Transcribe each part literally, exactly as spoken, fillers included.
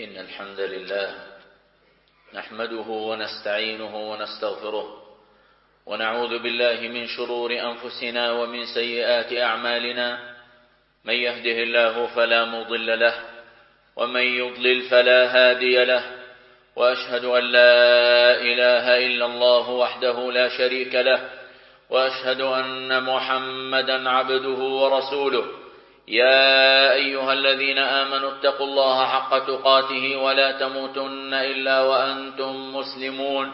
إن الحمد لله نحمده ونستعينه ونستغفره ونعوذ بالله من شرور أنفسنا ومن سيئات أعمالنا. من يهده الله فلا مضل له ومن يضلل فلا هادي له، وأشهد أن لا إله إلا الله وحده لا شريك له، وأشهد أن محمدا عبده ورسوله. يا أيها الذين آمنوا اتقوا الله حق تقاته ولا تموتن إلا وأنتم مسلمون.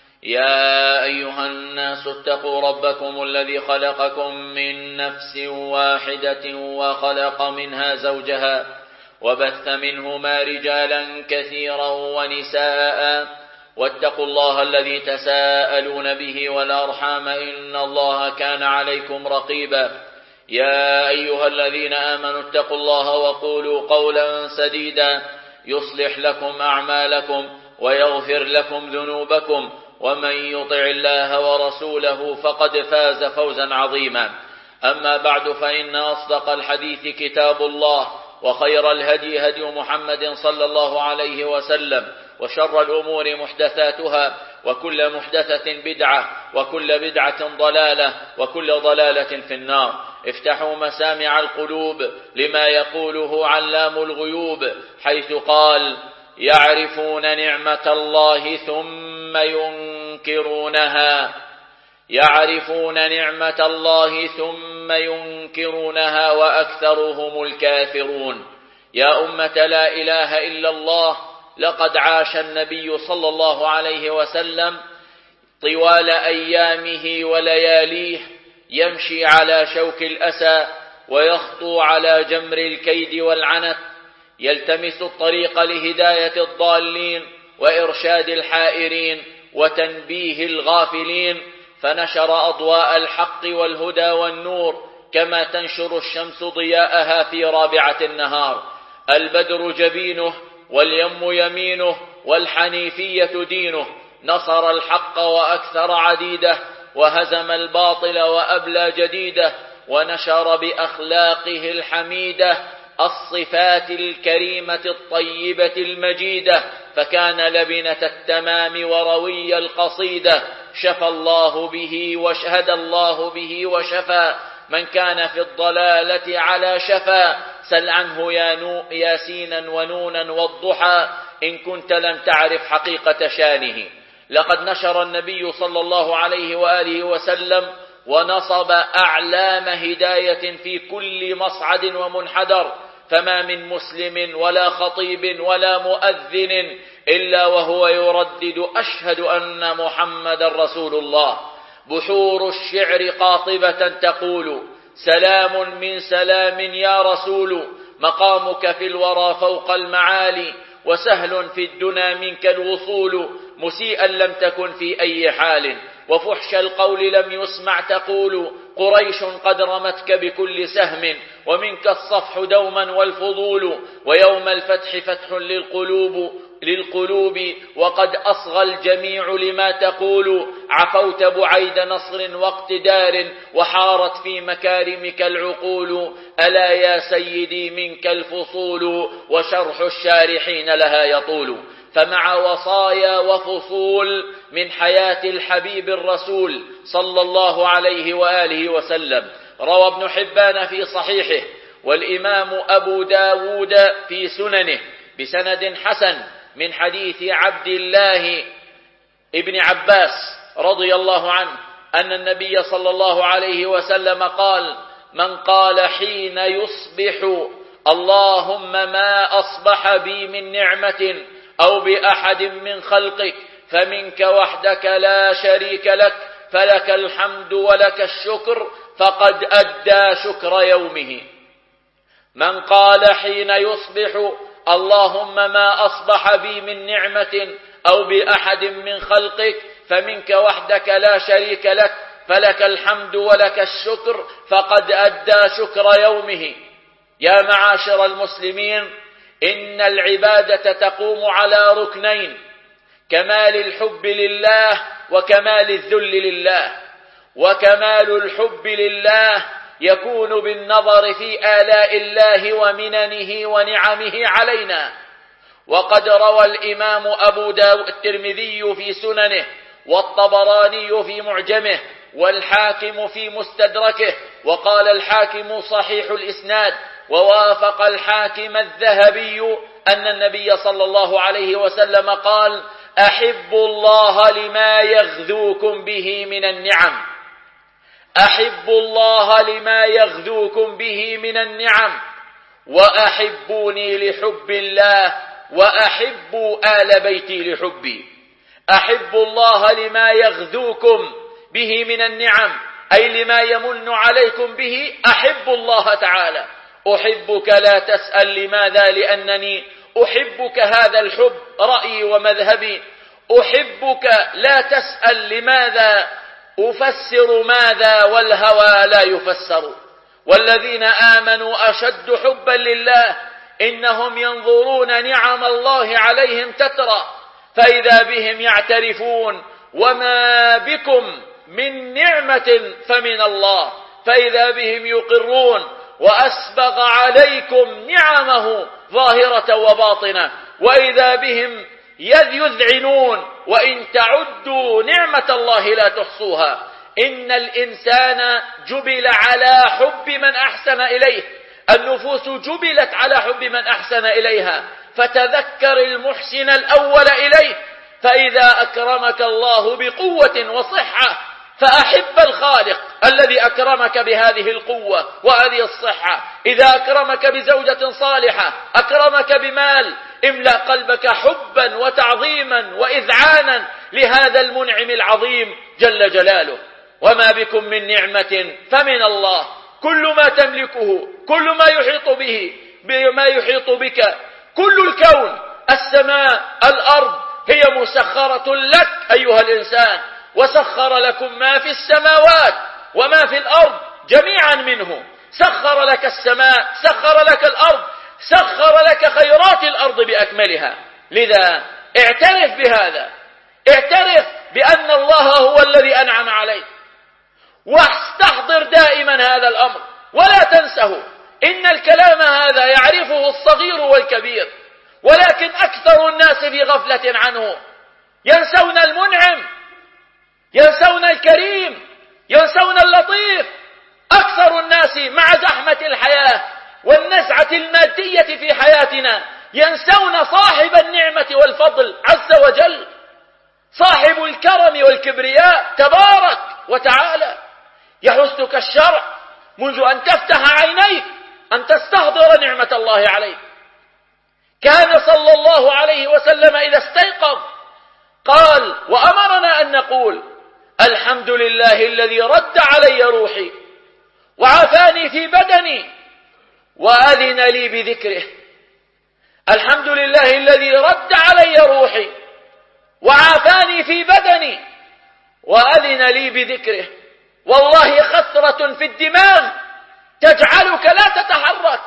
يا أيها الناس اتقوا ربكم الذي خلقكم من نفس واحدة وخلق منها زوجها وبث منهما رجالا كثيرا ونساء، واتقوا الله الذي تساءلون به والأرحام إن الله كان عليكم رقيبا. يا أيها الذين آمنوا اتقوا الله وقولوا قولا سديدا يصلح لكم أعمالكم ويغفر لكم ذنوبكم، ومن يطع الله ورسوله فقد فاز فوزا عظيما. أما بعد، فإن أصدق الحديث كتاب الله، وخير الهدي هدي محمد صلى الله عليه وسلم، وشر الأمور محدثاتها، وكل محدثة بدعة، وكل بدعة ضلالة، وكل ضلالة في النار. افتحوا مسامع القلوب لما يقوله علام الغيوب، حيث قال: يعرفون نعمة الله ثم ينكرونها يعرفون نعمة الله ثم ينكرونها وأكثرهم الكافرون. يا أمة لا إله إلا الله، لقد عاش النبي صلى الله عليه وسلم طوال أيامه ولياليه يمشي على شوك الأسى ويخطو على جمر الكيد والعنت، يلتمس الطريق لهداية الضالين وإرشاد الحائرين وتنبيه الغافلين، فنشر أضواء الحق والهدى والنور كما تنشر الشمس ضياءها في رابعة النهار. البدر جبينه واليم يمينه والحنيفية دينه، نصر الحق وأكثر عديده، وهزم الباطل وأبلى جديده، ونشر بأخلاقه الحميدة الصفات الكريمة الطيبة المجيدة، فكان لبنة التمام وروي القصيدة. شفى الله به وشهد الله به وشفى من كان في الضلالة على شفا. سل عنه يا نو ياسينا ونونا والضحى إن كنت لم تعرف حقيقة شانه. لقد نشر النبي صلى الله عليه وآله وسلم ونصب أعلام هداية في كل مصعد ومنحدر، فما من مسلم ولا خطيب ولا مؤذن إلا وهو يردد أشهد أن محمد رسول الله. بحور الشعر قاطبة تقول: سلام من سلام يا رسول، مقامك في الورى فوق المعالي، وسهل في الدنا منك الوصول، مسيئا لم تكن في أي حال، وفحش القول لم يسمع تقول، قريش قد رمتك بكل سهم، ومنك الصفح دوما والفضول، ويوم الفتح فتح للقلوب للقلوب وقد أصغى الجميع لما تقول، عفوت بعيد نصر واقتدار، وحارت في مكارمك العقول، ألا يا سيدي منك الفصول، وشرح الشارحين لها يطول. فمع وصايا وفصول من حياة الحبيب الرسول صلى الله عليه وآله وسلم، روى ابن حبان في صحيحه، والإمام أبو داود في سننه بسند حسن من حديث عبد الله ابن عباس رضي الله عنه أن النبي صلى الله عليه وسلم قال: من قال حين يصبح اللهم ما أصبح بي من نعمة أو بأحد من خلقك فمنك وحدك لا شريك لك، فلك الحمد ولك الشكر، فقد أدى شكر يومه. من قال حين يصبح اللهم ما أصبح بي من نعمة أو بأحد من خلقك فمنك وحدك لا شريك لك، فلك الحمد ولك الشكر، فقد أدى شكر يومه. يا معاشر المسلمين، إن العبادة تقوم على ركنين: كمال الحب لله وكمال الذل لله. وكمال الحب لله يكون بالنظر في آلاء الله ومننه ونعمه علينا، وقد روى الإمام أبو داود الترمذي في سننه، والطبراني في معجمه، والحاكم في مستدركه، وقال الحاكم صحيح الإسناد، ووافق الحاكم الذهبي أن النبي صلى الله عليه وسلم قال: أحبوا الله لما يغذوكم به من النعم، أحبوا الله لما يغذوكم به من النعم، وأحبوني لحب الله، وأحبوا آل بيتي لحبي. أحبوا الله لما يغذوكم به من النعم، أي لما يمن عليكم به. أحب الله تعالى. أحبك لا تسأل لماذا، لأنني أحبك، هذا الحب رأيي ومذهبي. أحبك لا تسأل لماذا، أفسر ماذا والهوى لا يفسر. والذين آمنوا أشد حبا لله، إنهم ينظرون نعم الله عليهم تترى، فإذا بهم يعترفون، وما بكم من نعمة فمن الله، فإذا بهم يقرون، وأسبغ عليكم نعمه ظاهرة وباطنة، وإذا بهم يذعنون، وإن تعدوا نعمة الله لا تحصوها. إن الإنسان جبل على حب من أحسن إليه، النفوس جبلت على حب من أحسن إليها، فتذكر المحسن الأول إليه، فإذا أكرمك الله بقوة وصحة فأحب الخالق الذي أكرمك بهذه القوة وهذه الصحة. إذا أكرمك بزوجة صالحة، أكرمك بمال، املأ قلبك حبا وتعظيما وإذعانا لهذا المنعم العظيم جل جلاله. وما بكم من نعمة فمن الله، كل ما تملكه، كل ما يحيط به، بما يحيط بك، كل الكون، السماء، الأرض، هي مسخرة لك أيها الإنسان. وسخر لكم ما في السماوات وما في الأرض جميعا منه. سخر لك السماء، سخر لك الأرض، سخر لك خيرات الأرض بأكملها. لذا اعترف بهذا، اعترف بأن الله هو الذي أنعم عليك، واستحضر دائما هذا الأمر ولا تنسه. إن الكلام هذا يعرفه الصغير والكبير، ولكن أكثر الناس في غفلة عنه. ينسون المنعم، ينسون الكريم، ينسون اللطيف. أكثر الناس مع زحمة الحياة والنزعة المادية في حياتنا ينسون صاحب النعمة والفضل عز وجل، صاحب الكرم والكبرياء تبارك وتعالى. يحثك الشرع منذ أن تفتح عينيك أن تستحضر نعمة الله عليك. كان صلى الله عليه وسلم إذا استيقظ قال وأمرنا أن نقول: الحمد لله الذي رد علي روحي وعافاني في بدني وأذن لي بذكره. الحمد لله الذي رد علي روحي وعافاني في بدني وأذن لي بذكره. والله خثرة في الدماغ تجعلك لا تتحرك.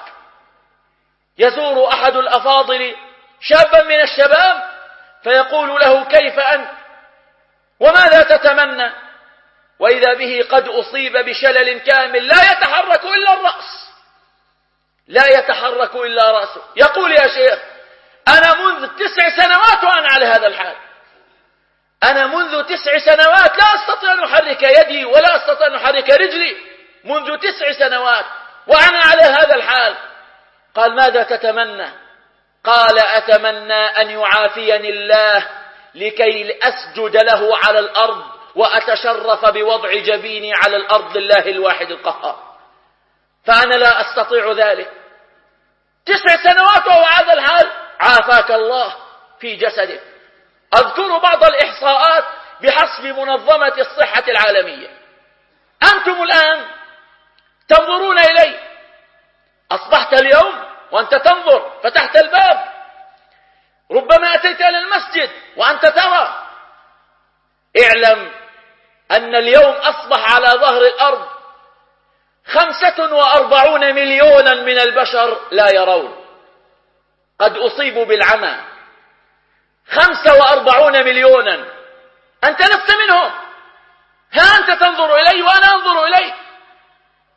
يزور أحد الأفاضل شابا من الشباب فيقول له: كيف أنت وماذا تتمنى؟ وإذا به قد أصيب بشلل كامل لا يتحرك إلا الرأس، لا يتحرك إلا رأسه. يقول: يا شيخ، أنا منذ تسع سنوات وأنا على هذا الحال. أنا منذ تسع سنوات لا أستطيع أن أحرك يدي ولا أستطيع أن أحرك رجلي، منذ تسع سنوات وأنا على هذا الحال. قال: ماذا تتمنى؟ قال: أتمنى أن يعافيني الله لكي أسجد له على الأرض وأتشرف بوضع جبيني على الأرض لله الواحد القهار، فأنا لا أستطيع ذلك. تسع سنوات وهو هذا الحال. عافاك الله في جسدك. أذكر بعض الإحصاءات بحسب منظمة الصحة العالمية. أنتم الآن تنظرون إلي، أصبحت اليوم وأنت تنظر، فتحت الباب، ربما أتيت إلى المسجد وأنت ترى. اعلم أن اليوم أصبح على ظهر الأرض خمسة وأربعون مليونا من البشر لا يرون، قد أصيبوا بالعمى. خمسة وأربعون مليونا، أنت لست منهم. ها أنت تنظر إلي وأنا أنظر إليك.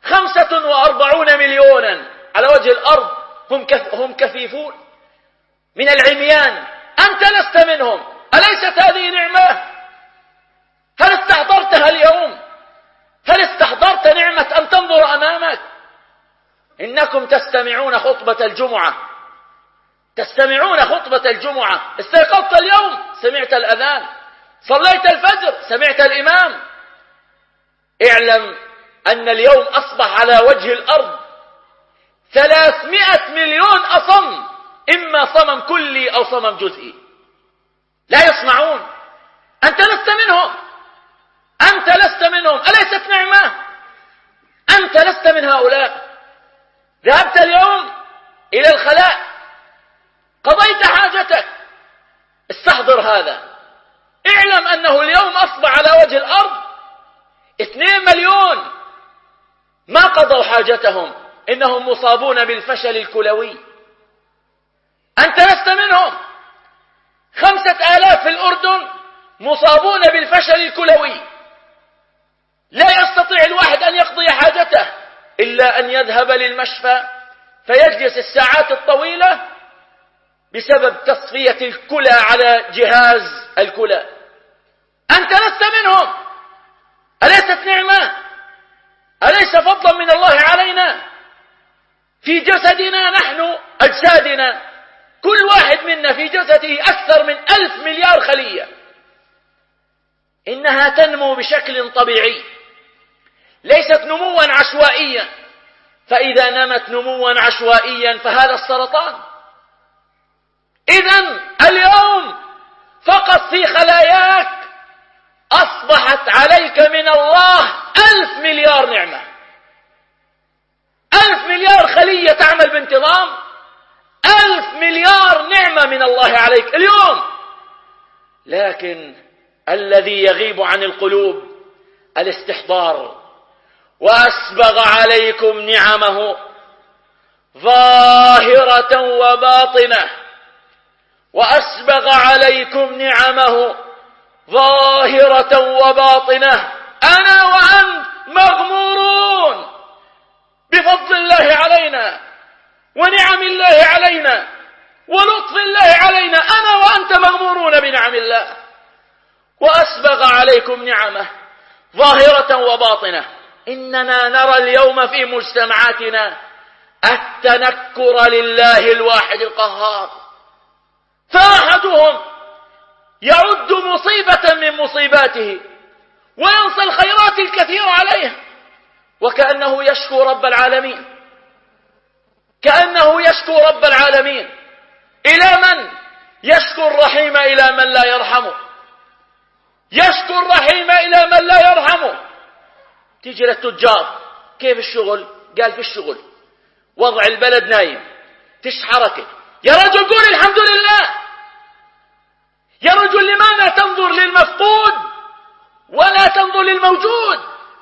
خمسة وأربعون مليونا على وجه الأرض هم هم كفيفون، من العميان، أنت لست منهم. أليست هذه نعمة؟ هل استحضرتها اليوم؟ هل استحضرت نعمة أن تنظر أمامك؟ إنكم تستمعون خطبة الجمعة، تستمعون خطبة الجمعة، استيقظت اليوم سمعت الأذان، صليت الفجر سمعت الإمام. اعلم أن اليوم أصبح على وجه الأرض ثلاثمائة مليون أصم، إما صمم كلي أو صمم جزئي، لا يسمعون. أنت لست منهم، أنت لست منهم. أليست نعمة؟ أنت لست من هؤلاء. ذهبت اليوم إلى الخلاء، قضيت حاجتك، استحضر هذا. اعلم أنه اليوم أصبح على وجه الأرض اثنين مليون ما قضوا حاجتهم، إنهم مصابون بالفشل الكلوي. أنت لست منهم. خمسة آلاف في الأردن مصابون بالفشل الكلوي، لا يستطيع الواحد أن يقضي حاجته إلا أن يذهب للمشفى فيجلس الساعات الطويلة بسبب تصفية الكلى على جهاز الكلى. أنت لست منهم. أليست نعمة؟ أليس فضلا من الله علينا؟ في جسدنا نحن أجسادنا، كل واحد منا في جسده أكثر من ألف مليار خلية، إنها تنمو بشكل طبيعي، ليست نموا عشوائيا. فإذا نمت نموا عشوائيا فهذا السرطان. إذن اليوم فقط في خلاياك أصبحت عليك من الله ألف مليار نعمة، ألف مليار خلية تعمل بانتظام، ألف مليار نعمة من الله عليك اليوم. لكن الذي يغيب عن القلوب الاستحضار. وأسبغ عليكم نعمه ظاهرة وباطنة، وأسبغ عليكم نعمه ظاهرة وباطنة. أنا وأنت مغمورون بفضل الله علينا ونعم الله علينا ولطف الله علينا، أنا وأنت مغمورون بنعم الله. وأسبغ عليكم نعمه ظاهرة وباطنة. إننا نرى اليوم في مجتمعاتنا التنكر لله الواحد القهار، فأحدهم يعد مصيبة من مصيباته وينسى الخيرات الكثيرة عليه، وكأنه يشكو رب العالمين، كأنه يشكو رب العالمين. إلى من؟ يشكو الرحيم إلى من لا يرحمه، يشكو الرحيم إلى من لا يرحمه. تيجي للتجار، كيف الشغل؟ قال في الشغل، وضع البلد نايم، فيش حركة. يا رجل قول الحمد لله. يا رجل لماذا تنظر للمفقود ولا تنظر للموجود؟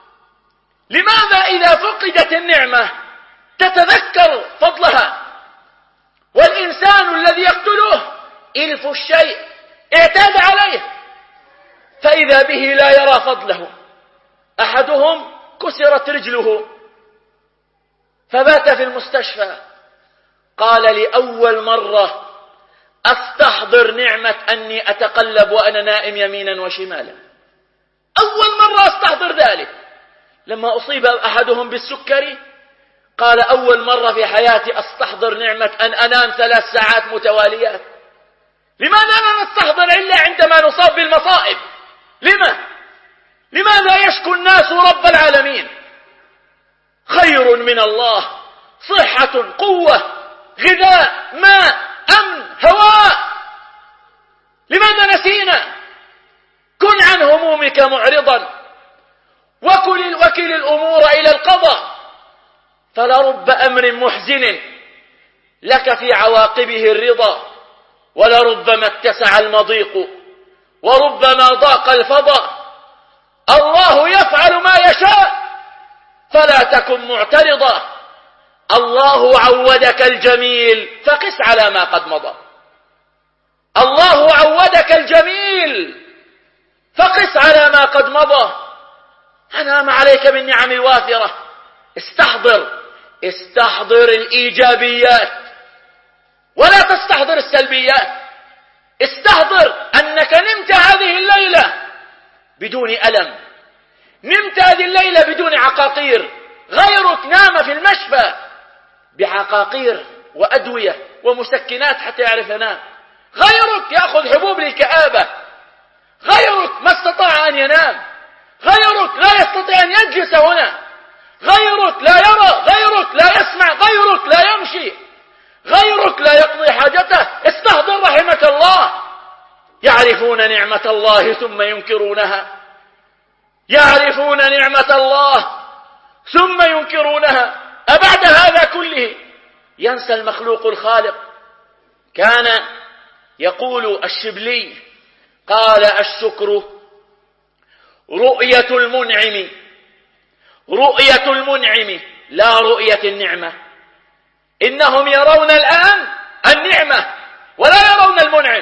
لماذا إذا فقدت النعمة تتذكر فضلها؟ والإنسان الذي يقتله إلف الشيء اعتاد عليه، فإذا به لا يرى فضله. أحدهم كسرت رجله فبات في المستشفى، قال لأول مرة أستحضر نعمة أني أتقلب وأنا نائم يمينا وشمالا. أول مرة أستحضر ذلك. لما أصيب أحدهم بالسكري قال أول مرة في حياتي أستحضر نعمة أن أنام ثلاث ساعات متواليات. لماذا لا نستحضر إلا عندما نصاب بالمصائب؟ لما؟ لماذا يشكو الناس رب العالمين؟ خير من الله، صحة، قوة، غذاء، ماء، أمن، هواء. لماذا نسينا؟ كن عن همومك معرضا وكل, وكل الأمور إلى القضاء، فلرب أمر محزن لك في عواقبه الرضا، ولربما اتسع المضيق وربما ضاق الفضاء. الله يفعل ما يشاء فلا تكن معترضا. الله عودك الجميل فقس على ما قد مضى. الله عودك الجميل فقس على ما قد مضى. أنعم عليك بالنعم الوافرة. استحضر استحضر الإيجابيات ولا تستحضر السلبيات. استحضر أنك نمت هذه الليلة بدون ألم، نمت هذه الليلة بدون عقاقير. غيرك نام في المشفى بعقاقير وأدوية ومسكنات حتى يعرف ينام. غيرك يأخذ حبوب للكآبة. غيرك ما استطاع أن ينام. غيرك لا يستطيع أن يجلس هنا. غيرك لا يرى. غيرك لا يسمع. غيرك لا يمشي. غيرك لا يقضي حاجته. استحضر رحمك الله. يعرفون نعمة الله ثم ينكرونها. يعرفون نعمة الله ثم ينكرونها. أبعد هذا كله ينسى المخلوق الخالق. كان يقول الشبلي قال: الشكر رؤية المنعم، رؤية المنعم لا رؤية النعمة. إنهم يرون الآن النعمة ولا يرون المنعم.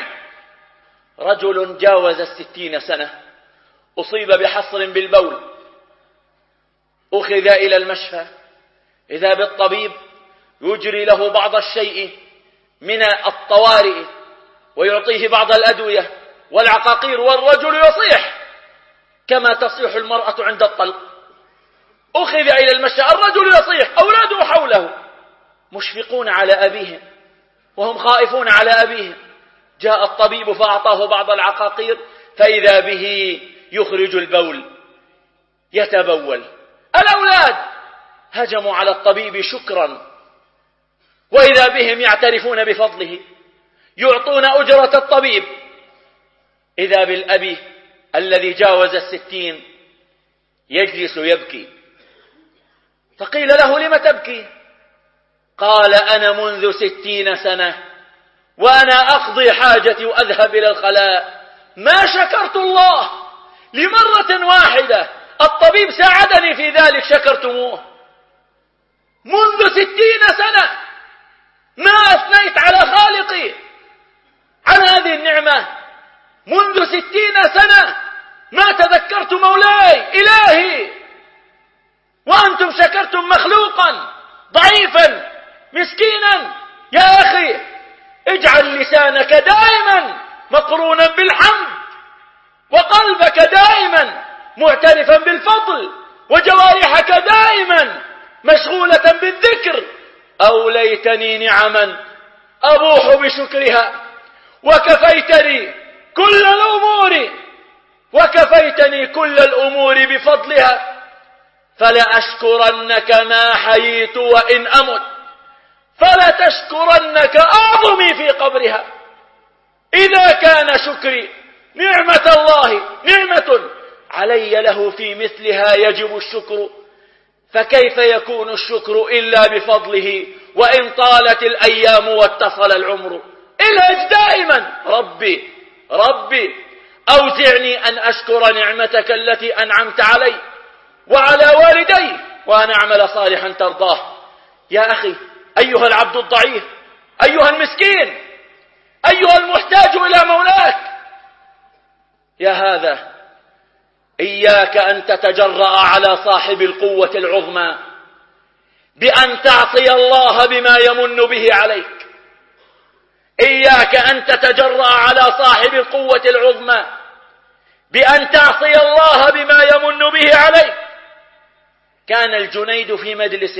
رجل جاوز الستين سنة أصيب بحصر بالبول، أخذ إلى المشفى، إذا بالطبيب يجري له بعض الشيء من الطوارئ ويعطيه بعض الأدوية والعقاقير، والرجل يصيح كما تصيح المرأة عند الطلق. أخذ إلى المشفى، الرجل يصيح، أولاده حوله مشفقون على أبيهم وهم خائفون على أبيهم. جاء الطبيب فأعطاه بعض العقاقير فإذا به يخرج البول، يتبول. الأولاد هجموا على الطبيب شكرا، وإذا بهم يعترفون بفضله، يعطون أجرة الطبيب. إذا بالأبي الذي جاوز الستين يجلس يبكي. فقيل له: لم تبكي؟ قال: أنا منذ ستين سنة وأنا أقضي حاجتي وأذهب إلى الخلاء، ما شكرت الله لمرة واحدة. الطبيب ساعدني في ذلك، شكرتموه؟ منذ ستين سنة ما أثنيت على خالقي عن هذه النعمة. منذ ستين سنة ما تذكرت مولاي إلهي، وأنتم شكرتم مخلوقا ضعيفا مسكينا. يا أخي اجعل لسانك دائما مقرونا بالحمد، وقلبك دائما معترفا بالفضل، وجوارحك دائما مشغولة بالذكر. أو ليتني نعما أبوح بشكرها وكفيتني كل الأمور وكفيتني كل الأمور بفضلها، فلأشكرنك ما حييت وإن أمت، فلتشكرنك أعظمي في قبرها. إذا كان شكري نعمة الله نعمة علي له في مثلها يجب الشكر، فكيف يكون الشكر إلا بفضله وإن طالت الأيام واتصل العمر. الهج دائما: ربي ربي أوزعني أن أشكر نعمتك التي أنعمت علي وعلى والدي وأن أعمل صالحا ترضاه. يا أخي أيها العبد الضعيف، أيها المسكين، أيها المحتاج إلى مولاك، يا هذا إياك أن تتجرأ على صاحب القوة العظمى بأن تعصي الله بما يمن به عليك. إياك أن تتجرأ على صاحب القوة العظمى بأن تعصي الله بما يمن به عليك. كان الجنيد في مجلس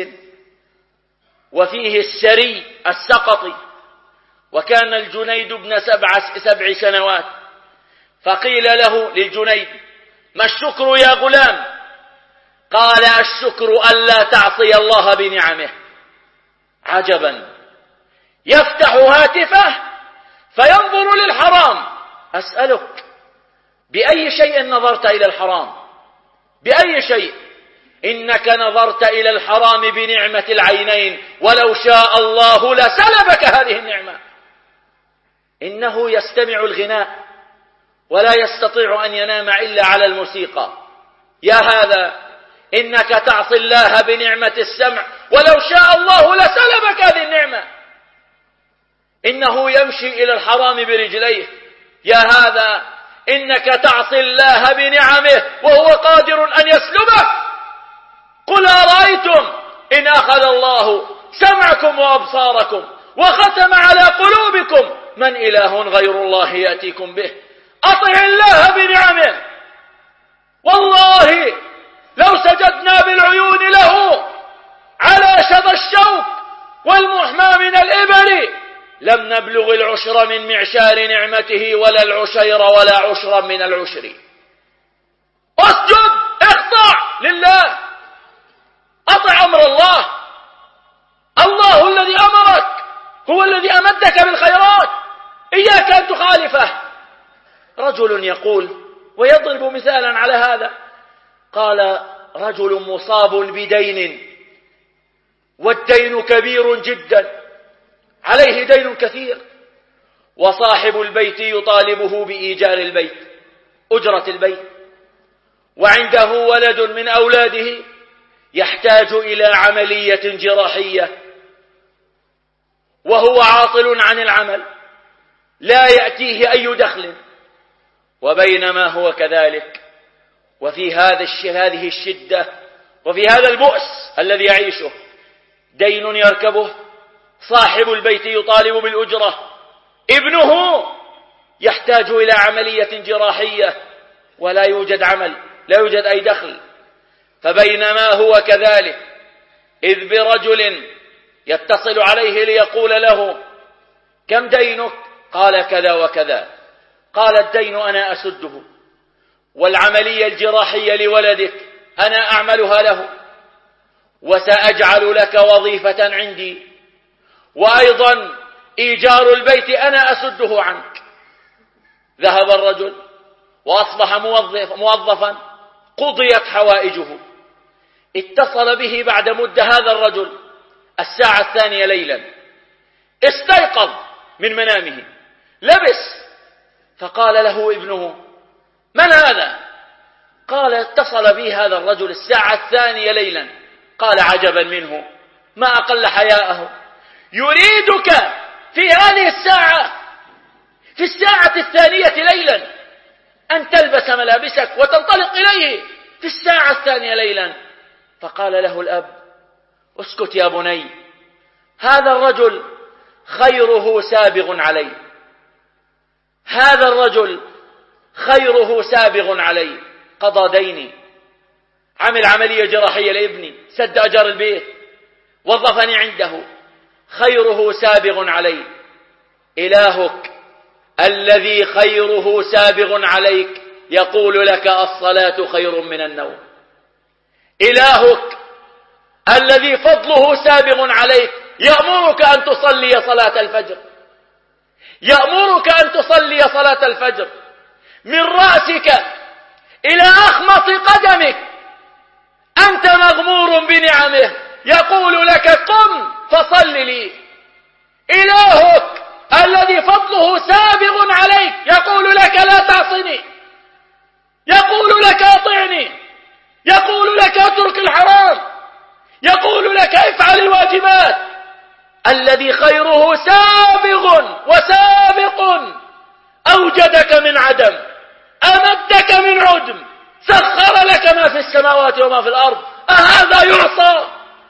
وفيه السري السقطي، وكان الجنيد ابن سبع, سبع سنوات، فقيل له للجنيد: ما الشكر يا غلام؟ قال: الشكر ألا تعصي الله بنعمه. عجبا، يفتح هاتفه فينظر للحرام. أسألك، بأي شيء نظرت إلى الحرام؟ بأي شيء؟ إنك نظرت إلى الحرام بنعمة العينين، ولو شاء الله لسلبك هذه النعمة. إنه يستمع الغناء ولا يستطيع أن ينام إلا على الموسيقى. يا هذا إنك تعصي الله بنعمة السمع، ولو شاء الله لسلبك هذه النعمة. إنه يمشي إلى الحرام برجليه. يا هذا إنك تعصي الله بنعمه وهو قادر أن يسلبك. قل أرأيتم إن أخذ الله سمعكم وأبصاركم وختم على قلوبكم من إله غير الله يأتيكم به. أطع الله بنعمه. والله لو سجدنا بالعيون له على شذا الشوك والمحمى من الإبل لم نبلغ العشر من معشار نعمته ولا العشير ولا عشرا من العشر. اسجد، اخضع لله، أطع أمر الله. الله الذي أمرك هو الذي أمدك بالخيرات، إياك أن تخالفه. رجل يقول ويضرب مثالا على هذا، قال رجل مصاب بدين والدين كبير جدا، عليه دين كثير، وصاحب البيت يطالبه بإيجار البيت، أجرة البيت، وعنده ولد من أولاده يحتاج إلى عملية جراحية وهو عاطل عن العمل، لا يأتيه أي دخل. وبينما هو كذلك وفي هذا هذه الشدة وفي هذا البؤس الذي يعيشه، دين يركبه، صاحب البيت يطالب بالأجرة، ابنه يحتاج إلى عملية جراحية ولا يوجد عمل، لا يوجد أي دخل. فبينما هو كذلك إذ برجل يتصل عليه ليقول له كم دينك؟ قال كذا وكذا. قال الدين أنا أسده، والعملية الجراحية لولدك أنا أعملها له، وسأجعل لك وظيفة عندي، وأيضا إيجار البيت أنا أسده عنك. ذهب الرجل وأصبح موظف موظفا، قضيت حوائجه. اتصل به بعد مدة هذا الرجل الساعة الثانية ليلا، استيقظ من منامه، لبس، فقال له ابنه من هذا؟ قال اتصل بي هذا الرجل الساعة الثانية ليلا. قال عجبا منه، ما أقل حياءه، يريدك في هذه الساعة، في الساعة الثانية ليلا، أن تلبس ملابسك وتنطلق إليه في الساعة الثانية ليلا. فقال له الأب اسكت يا بني، هذا الرجل خيره سابغ علي، هذا الرجل خيره سابغ علي، قضى ديني، عمل عملية جراحية لابني، سد أجر البيت، وظفني عنده، خيره سابغ علي. إلهك الذي خيره سابغ عليك يقول لك الصلاة خير من النوم. إلهك الذي فضله سابغ عليك يأمرك أن تصلي صلاة الفجر، يأمرك أن تصلي صلاة الفجر من رأسك إلى أخمص قدمك، أنت مغمور بنعمه، يقول لك قم فصل لي. إلهك الذي فضله سابغ عليك يقول لك لا تعصني، يقول لك أطعني، يقول لك اترك الحرام، يقول لك افعل الواجبات. الذي خيره سابغ وسابق، أوجدك من عدم، أمدك من عدم، سخر لك ما في السماوات وما في الأرض. أهذا يعصى؟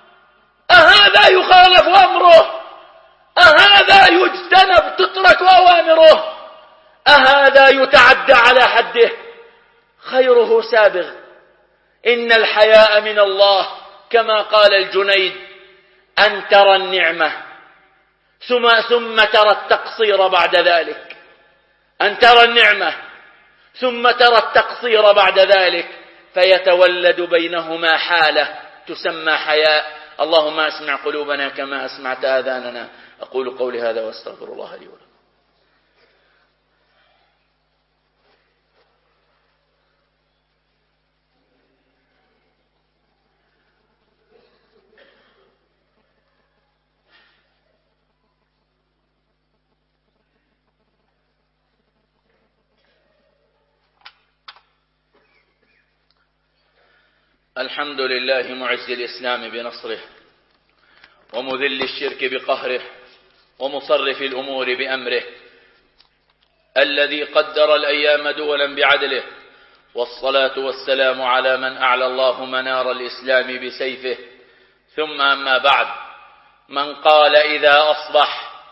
أهذا يخالف أمره؟ أهذا يجتنب تترك أوامره؟ أهذا يتعدى على حده؟ خيره سابغ. إن الحياء من الله كما قال الجنيد أن ترى النعمة ثم, ثم ترى التقصير بعد ذلك، أن ترى النعمة ثم ترى التقصير بعد ذلك، فيتولد بينهما حالة تسمى حياء. اللهم اسمع قلوبنا كما أسمعت آذاننا. أقول قولي هذا واستغفر الله لي ولكم. الحمد لله معز الإسلام بنصره، ومذل الشرك بقهره، ومصرف الأمور بأمره، الذي قدر الأيام دولا بعدله، والصلاة والسلام على من أعلى الله منار الإسلام بسيفه. ثم أما بعد، من قال إذا أصبح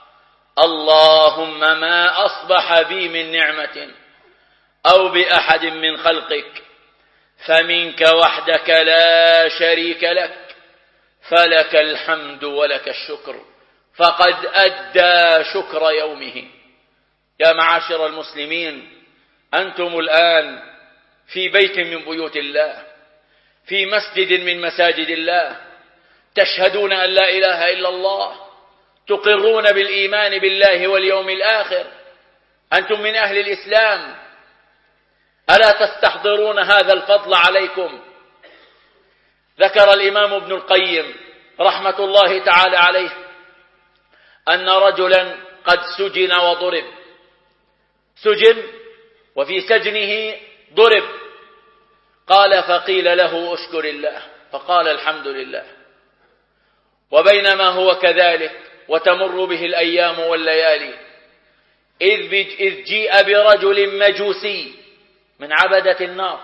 اللهم ما أصبح بي من نعمة أو بأحد من خلقك فمنك وحدك لا شريك لك، فلك الحمد ولك الشكر، فقد أدى شكر يومه. يا معاشر المسلمين، أنتم الآن في بيت من بيوت الله، في مسجد من مساجد الله، تشهدون أن لا إله إلا الله، تقرون بالإيمان بالله واليوم الآخر، أنتم من أهل الإسلام. ألا تستحضرون هذا الفضل عليكم؟ ذكر الإمام ابن القيم رحمة الله تعالى عليه أن رجلا قد سجن وضرب، سجن وفي سجنه ضرب، قال فقيل له اشكر الله، فقال الحمد لله. وبينما هو كذلك وتمر به الأيام والليالي إذ جيء برجل مجوسي من عبدة النار،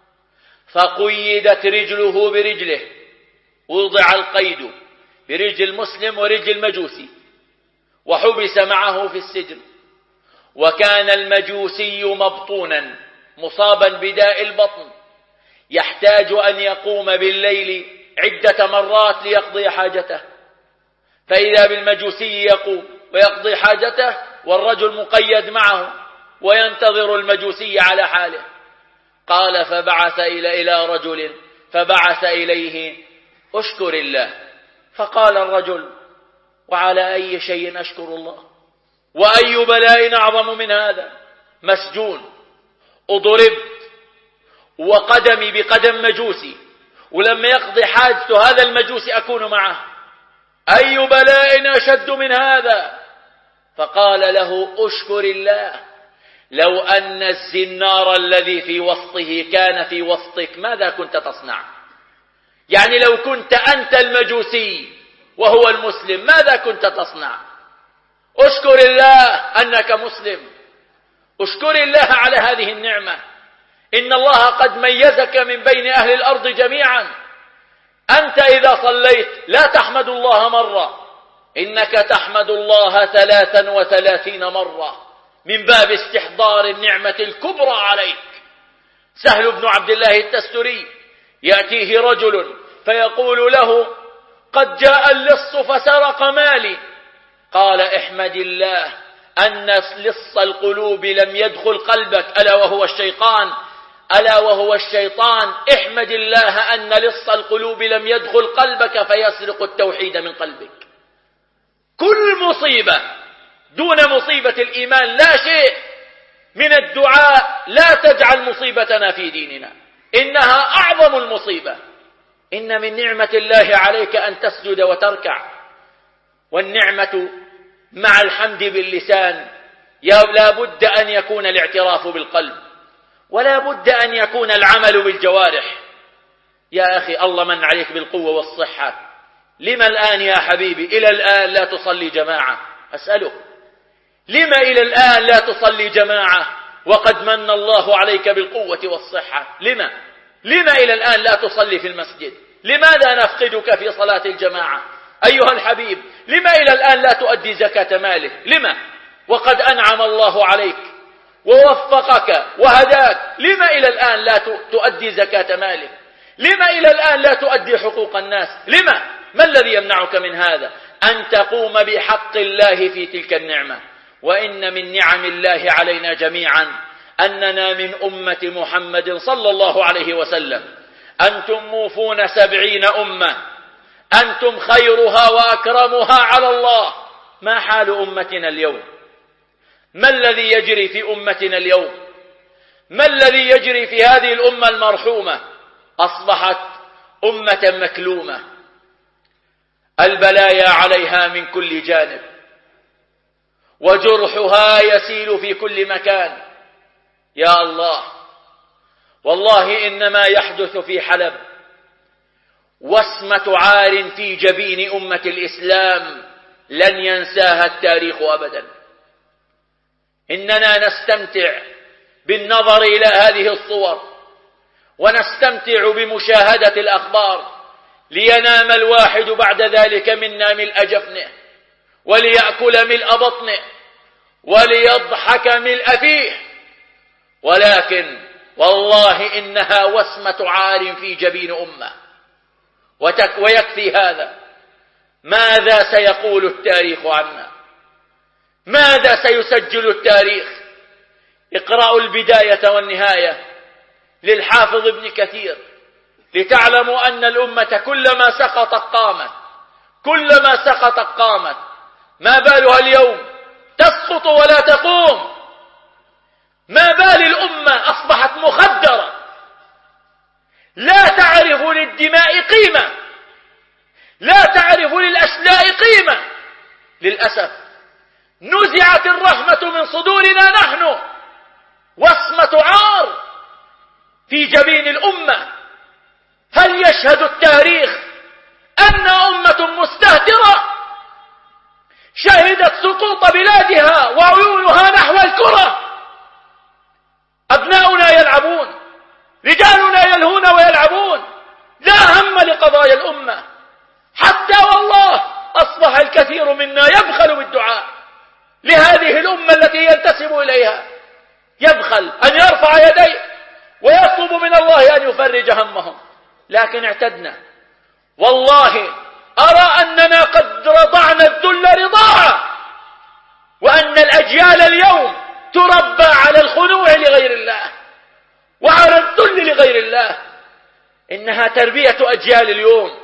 فقيدت رجله برجله، وضع القيد برجل المسلم ورجل المجوسي، وحبس معه في السجن. وكان المجوسي مبطونا مصابا بداء البطن، يحتاج أن يقوم بالليل عدة مرات ليقضي حاجته، فإذا بالمجوسي يقوم ويقضي حاجته والرجل مقيد معه وينتظر المجوسي على حاله. قال فبعث إلى إلى رجل فبعث إليه اشكر الله، فقال الرجل وعلى أي شيء أشكر الله؟ وأي بلاء أعظم من هذا؟ مسجون، أضربت، وقدمي بقدم مجوسي، ولما يقضي حاجته هذا المجوسي أكون معه، أي بلاء أشد من هذا؟ فقال له اشكر الله، لو أن الزنار الذي في وسطه كان في وسطك ماذا كنت تصنع؟ يعني لو كنت أنت المجوسي وهو المسلم ماذا كنت تصنع؟ اشكر الله أنك مسلم، اشكر الله على هذه النعمة. إن الله قد ميزك من بين أهل الأرض جميعا. أنت إذا صليت لا تحمد الله مرة، إنك تحمد الله ثلاثا وثلاثين مرة من باب استحضار النعمة الكبرى عليك. سهل بن عبد الله التستري يأتيه رجل فيقول له قد جاء اللص فسرق مالي، قال احمد الله أن لص القلوب لم يدخل قلبك ألا وهو الشيطان، ألا وهو الشيطان، احمد الله أن لص القلوب لم يدخل قلبك فيسرق التوحيد من قلبك. كل مصيبة دون مصيبة الإيمان لا شيء من الدعاء، لا تجعل مصيبتنا في ديننا، إنها أعظم المصيبة. إن من نعمة الله عليك أن تسجد وتركع، والنعمة مع الحمد باللسان لا بد أن يكون الاعتراف بالقلب، ولا بد أن يكون العمل بالجوارح. يا أخي الله من عليك بالقوة والصحة، لما الآن يا حبيبي إلى الآن لا تصلي جماعة؟ أسألك لما إلى الآن لا تصلي جماعة وقد من الله عليك بالقوة والصحة؟ لما لما إلى الآن لا تصلي في المسجد؟ لماذا نفقدك في صلاة الجماعة أيها الحبيب؟ لما إلى الآن لا تؤدي زكاة مالك؟ لما وقد أنعم الله عليك ووفقك وهداك؟ لما إلى الآن لا تؤدي زكاة مالك؟ لما إلى الآن لا تؤدي حقوق الناس؟ لما؟ ما الذي يمنعك من هذا؟ أن تقوم بحق الله في تلك النعمة. وإن من نعم الله علينا جميعا أننا من أمة محمد صلى الله عليه وسلم. أنتم موفون سبعين أمة، أنتم خيرها وأكرمها على الله. ما حال أمتنا اليوم؟ ما الذي يجري في أمتنا اليوم؟ ما الذي يجري في هذه الأمة المرحومة؟ أصبحت أمة مكلومة، البلايا عليها من كل جانب، وجرحها يسيل في كل مكان. يا الله، والله إنما يحدث في حلب وسمة عار في جبين أمة الإسلام لن ينساها التاريخ أبدا. إننا نستمتع بالنظر إلى هذه الصور ونستمتع بمشاهدة الأخبار، لينام الواحد بعد ذلك منا ملء جفنه وليأكل ملء بطنه وليضحك ملء فيه، ولكن والله إنها وسمة عار في جبين أمة. ويكفي هذا، ماذا سيقول التاريخ عنا؟ ماذا سيسجل التاريخ؟ اقرأوا البداية والنهاية للحافظ ابن كثير لتعلموا أن الأمة كلما سقطت قامت، كلما سقطت قامت. ما بالها اليوم تسقط ولا تقوم؟ ما بال الأمة أصبحت مخدرة لا تعرف للدماء قيمة، لا تعرف للأشلاء قيمة. للأسف نزعت الرحمة من صدورنا نحن، وصمة عار في جبين الأمة. هل يشهد التاريخ أن أمة مستهترة شهدت سقوط بلادها وعيونها نحو الكرة؟ أبناؤنا يلعبون، رجالنا يلهون ويلعبون، لا هم لقضايا الأمة. حتى والله أصبح الكثير منا يبخل بالدعاء لهذه الأمة التي ينتسب إليها، يبخل أن يرفع يديه ويطلب من الله أن يفرج همهم. لكن اعتدنا، والله أرى أننا قد رضعنا الذل رضاعا، وأن الأجيال اليوم تربى على الخنوع لغير الله وعلى الذل لغير الله. إنها تربية أجيال اليوم،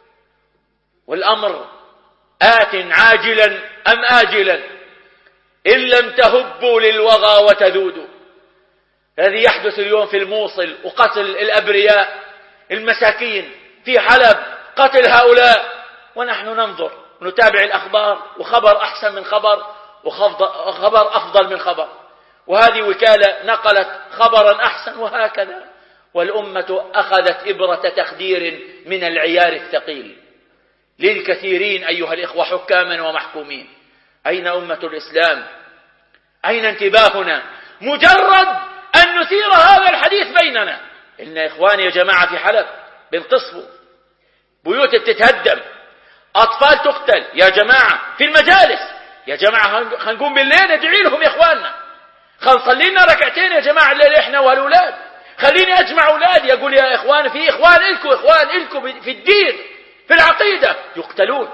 والأمر آت عاجلا أم آجلا إن لم تهبوا للوغى وتذودوا. الذي يحدث اليوم في الموصل وقتل الأبرياء المساكين في حلب، قتل هؤلاء، ونحن ننظر نتابع الأخبار، وخبر أحسن من خبر وخبر أفضل من خبر، وهذه وكالة نقلت خبرا أحسن، وهكذا. والأمة أخذت إبرة تخدير من العيار الثقيل للكثيرين أيها الإخوة حكاما ومحكومين. أين أمة الإسلام؟ أين انتباهنا؟ مجرد أن نثير هذا الحديث بيننا، إن إخواني يا جماعة في حلب بنقصفوا، بيوت بتتهدم، أطفال تقتل يا جماعة في المجالس. يا جماعة هنقوم بالليل ندعي لهم يا إخواننا، خنصلي لنا ركعتين يا جماعة الليل إحنا والأولاد. خليني أجمع أولادي يقول يا إخوان في إخوان إلكم، إخوان إلكم في الدين في العقيدة يقتلون.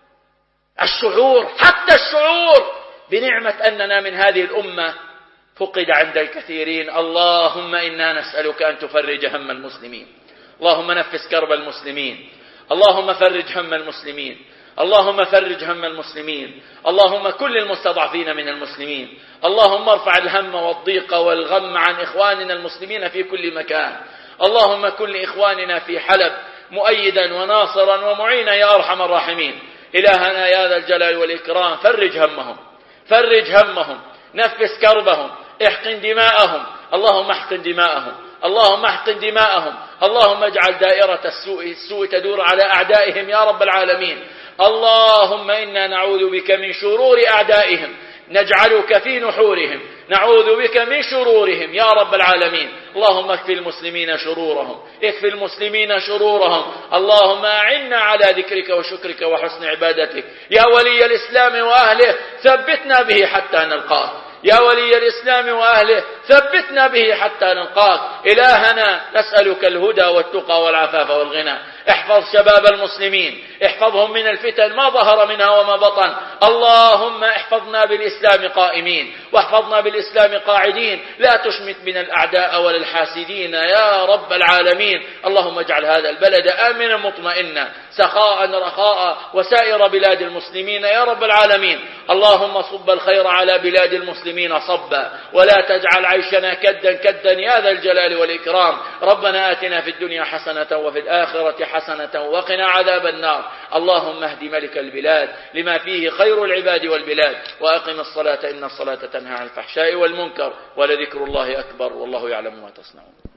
الشعور، حتى الشعور بنعمة أننا من هذه الأمة فقد عند الكثيرين. اللهم إنا نسألك أن تفرج هم المسلمين، اللهم نفس كرب المسلمين، اللهم فرج هم المسلمين، اللهم فرج هم المسلمين، اللهم كل المستضعفين من المسلمين، اللهم ارفع الهم والضيق والغم عن إخواننا المسلمين في كل مكان، اللهم كن لإخواننا في حلب مؤيدا وناصرا ومعينا يا أرحم الراحمين. إلهنا يا ذا الجلال والإكرام فرج همهم، فرج همهم، نفس كربهم، احقن دماءهم، اللهم احقن دماءهم، اللهم احقن دماءهم، اللهم اجعل دائرة السوء السوء تدور على أعدائهم يا رب العالمين. اللهم إنا نعوذ بك من شرور أعدائهم، نجعلك في نحورهم، نعوذ بك من شرورهم يا رب العالمين. اللهم اكفي المسلمين شرورهم، اكفي المسلمين شرورهم. اللهم أعنا على ذكرك وشكرك وحسن عبادتك. يا ولي الإسلام وأهله ثبتنا به حتى نلقاك، يا ولي الإسلام وأهله ثبتنا به حتى نلقاك. إلهنا نسألك الهدى والتقى والعفاف والغنى. احفظ شباب المسلمين، احفظهم من الفتن ما ظهر منها وما بطن. اللهم احفظنا بالإسلام قائمين، واحفظنا بالإسلام قاعدين، لا تشمت بنا الأعداء ولا الحاسدين يا رب العالمين. اللهم اجعل هذا البلد آمنا مطمئنا سخاء رخاء وسائر بلاد المسلمين يا رب العالمين. اللهم صب الخير على بلاد المسلمين صبا، ولا تجعل عيشنا كدا كدا يا ذا الجلال والإكرام. ربنا آتنا في الدنيا حسنة وفي الآخرة حسنة وقنا عذاب النار. اللهم اهد ملك البلاد لما فيه خير العباد والبلاد، وأقم الصلاة إن الصلاة تنهى عن الفحشاء والمنكر، ولذكر الله أكبر والله يعلم ما تصنعون.